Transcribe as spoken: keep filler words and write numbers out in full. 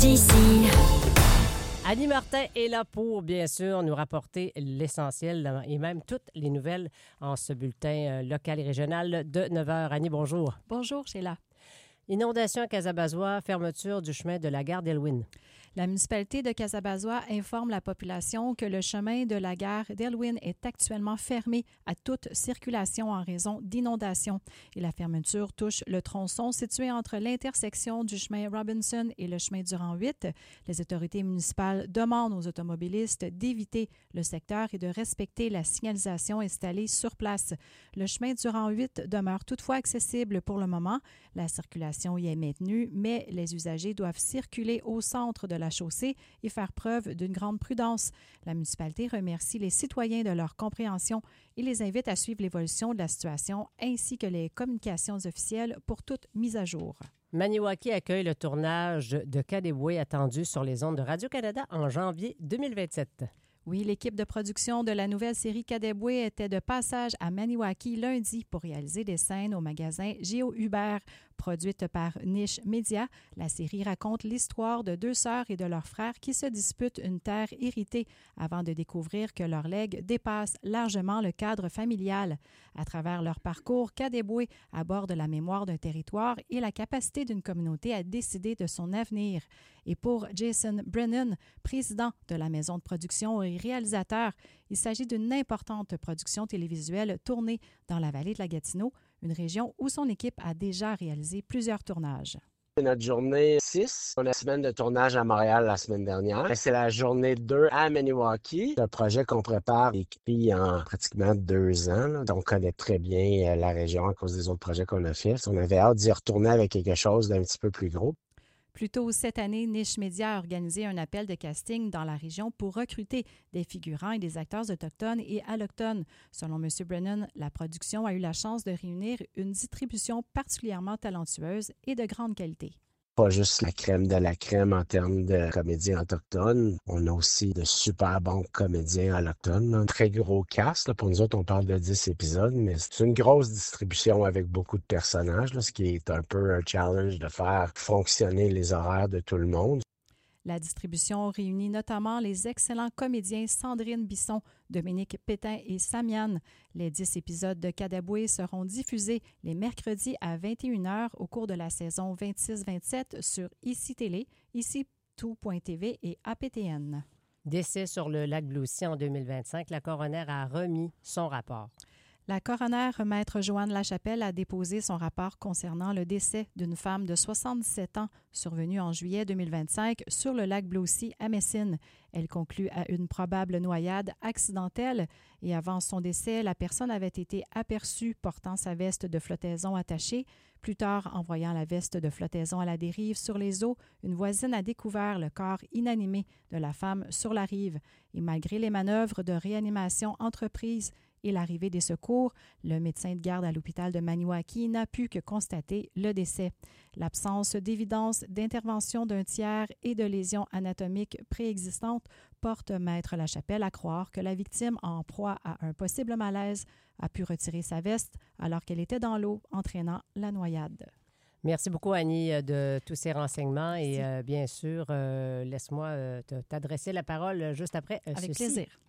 d'ici. Annie Martin est là pour, bien sûr, nous rapporter l'essentiel et même toutes les nouvelles en ce bulletin local et régional de neuf heures. Annie, bonjour. Bonjour, Sheila. Inondation à Casabazois, fermeture du chemin de la gare d'Elwyn. La municipalité de Casabazois informe la population que le chemin de la gare d'Elwyn est actuellement fermé à toute circulation en raison d'inondations. Et la fermeture touche le tronçon situé entre l'intersection du chemin Robinson et le chemin Durand huit. Les autorités municipales demandent aux automobilistes d'éviter le secteur et de respecter la signalisation installée sur place. Le chemin Durand huit demeure toutefois accessible pour le moment. La circulation y est maintenue, mais les usagers doivent circuler au centre de la chaussée et faire preuve d'une grande prudence. La municipalité remercie les citoyens de leur compréhension et les invite à suivre l'évolution de la situation ainsi que les communications officielles pour toute mise à jour. Maniwaki accueille le tournage de Kadeway attendu sur les ondes de Radio-Canada en janvier deux mille vingt-sept. Oui, l'équipe de production de la nouvelle série Kadeway était de passage à Maniwaki lundi pour réaliser des scènes au magasin Géo Hubert. Produite par Niche Média, la série raconte l'histoire de deux sœurs et de leurs frères qui se disputent une terre héritée avant de découvrir que leur legs dépasse largement le cadre familial. À travers leur parcours, Kadeway aborde la mémoire d'un territoire et la capacité d'une communauté à décider de son avenir. Et pour Jason Brennan, président de la maison de production et réalisateur, il s'agit d'une importante production télévisuelle tournée dans la vallée de la Gatineau, une région où son équipe a déjà réalisé plusieurs tournages. C'est notre journée six. On a la semaine de tournage à Montréal la semaine dernière. C'est la journée deux à Maniwaki. C'est un projet qu'on prépare écrit en pratiquement deux ans. Là. Donc, on connaît très bien la région à cause des autres projets qu'on a faits. On avait hâte d'y retourner avec quelque chose d'un petit peu plus gros. Plus tôt cette année, Niche Média a organisé un appel de casting dans la région pour recruter des figurants et des acteurs autochtones et allochtones. Selon M. Brennan, la production a eu la chance de réunir une distribution particulièrement talentueuse et de grande qualité. Pas juste la crème de la crème en termes de comédiens autochtones. On a aussi de super bons comédiens autochtones. Un très gros cast. Là. Pour nous autres, on parle de dix épisodes, mais c'est une grosse distribution avec beaucoup de personnages, là, ce qui est un peu un challenge de faire fonctionner les horaires de tout le monde. La distribution réunit notamment les excellents comédiens Sandrine Bisson, Dominique Pétain et Samian. Les dix épisodes de Kadeway seront diffusés les mercredis à vingt et une heures au cours de la saison vingt-six vingt-sept sur Ici Télé, ici tout point t v et A P T N. Décès sur le lac Bloussy en deux mille vingt-cinq, la coroner a remis son rapport. La coroner, maître Joanne Lachapelle, a déposé son rapport concernant le décès d'une femme de soixante-dix-sept ans survenue en juillet deux mille vingt-cinq sur le lac Bloussy à Messine. Elle conclut à une probable noyade accidentelle et avant son décès, la personne avait été aperçue portant sa veste de flottaison attachée. Plus tard, en voyant la veste de flottaison à la dérive sur les eaux, une voisine a découvert le corps inanimé de la femme sur la rive. Et malgré les manœuvres de réanimation entreprises et l'arrivée des secours, le médecin de garde à l'hôpital de Maniwaki n'a pu que constater le décès. L'absence d'évidence d'intervention d'un tiers et de lésions anatomiques préexistantes porte maître Lachapelle à croire que la victime, en proie à un possible malaise, a pu retirer sa veste alors qu'elle était dans l'eau, entraînant la noyade. Merci beaucoup, Annie, de tous ces renseignements. Et euh, bien sûr, euh, laisse-moi euh, t'adresser la parole juste après. Euh, Avec ceci. plaisir.